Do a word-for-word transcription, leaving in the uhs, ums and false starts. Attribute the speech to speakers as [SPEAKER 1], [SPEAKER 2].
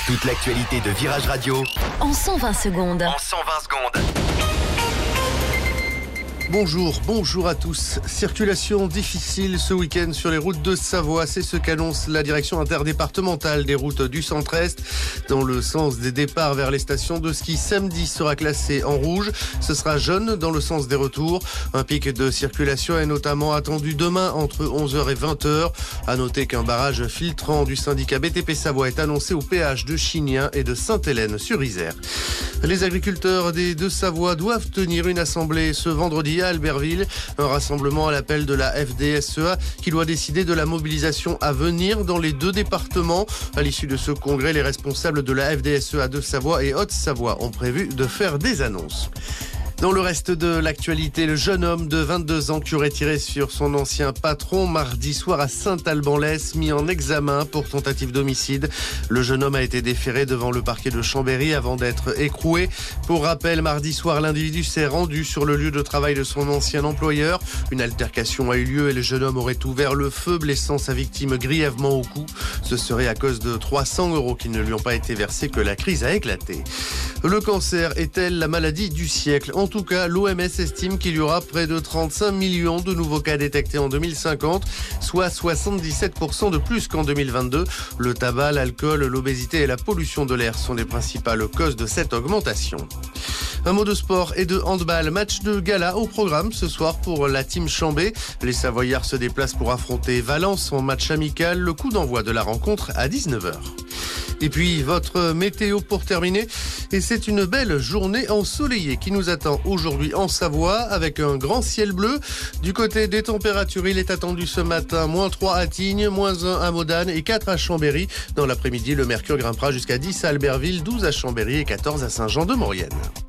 [SPEAKER 1] Toute l'actualité de Virage Radio
[SPEAKER 2] en cent vingt secondes.
[SPEAKER 1] En cent vingt secondes.
[SPEAKER 3] Bonjour, bonjour à tous. Circulation difficile ce week-end sur les routes de Savoie. C'est ce qu'annonce la direction interdépartementale des routes du centre-est. Dans le sens des départs vers les stations de ski, samedi sera classé en rouge. Ce sera jaune dans le sens des retours. Un pic de circulation est notamment attendu demain entre onze heures et vingt heures. À noter qu'un barrage filtrant du syndicat B T P Savoie est annoncé au péage de Chignien et de Sainte-Hélène-sur-Isère. Les agriculteurs des Deux-Savoie doivent tenir une assemblée ce vendredi à Albertville. Un rassemblement à l'appel de la F D S E A qui doit décider de la mobilisation à venir dans les deux départements. À l'issue de ce congrès, les responsables de la F D S E A de Savoie et Haute-Savoie ont prévu de faire des annonces. Dans le reste de l'actualité, le jeune homme de vingt-deux ans qui aurait tiré sur son ancien patron mardi soir à Saint-Alban-l'Hesse, mis en examen pour tentative d'homicide. Le jeune homme a été déféré devant le parquet de Chambéry avant d'être écroué. Pour rappel, mardi soir, l'individu s'est rendu sur le lieu de travail de son ancien employeur. Une altercation a eu lieu et le jeune homme aurait ouvert le feu, blessant sa victime grièvement au cou. Ce serait à cause de trois cents euros qui ne lui ont pas été versés que la crise a éclaté. Le cancer est-elle la maladie du siècle ? En tout cas, l'O M S estime qu'il y aura près de trente-cinq millions de nouveaux cas détectés en deux mille cinquante, soit soixante-dix-sept pour cent de plus qu'en deux mille vingt-deux. Le tabac, l'alcool, l'obésité et la pollution de l'air sont les principales causes de cette augmentation. Un mot de sport et de handball. Match de gala au programme ce soir pour la team Chambé. Les Savoyards se déplacent pour affronter Valence en match amical. Le coup d'envoi de la rencontre à dix-neuf heures. Et puis votre météo pour terminer. Et c'est une belle journée ensoleillée qui nous attend aujourd'hui en Savoie avec un grand ciel bleu. Du côté des températures, il est attendu ce matin moins trois à Tignes, moins un à Modane et quatre à Chambéry. Dans l'après-midi, le mercure grimpera jusqu'à dix à Albertville, douze à Chambéry et quatorze à Saint-Jean-de-Maurienne.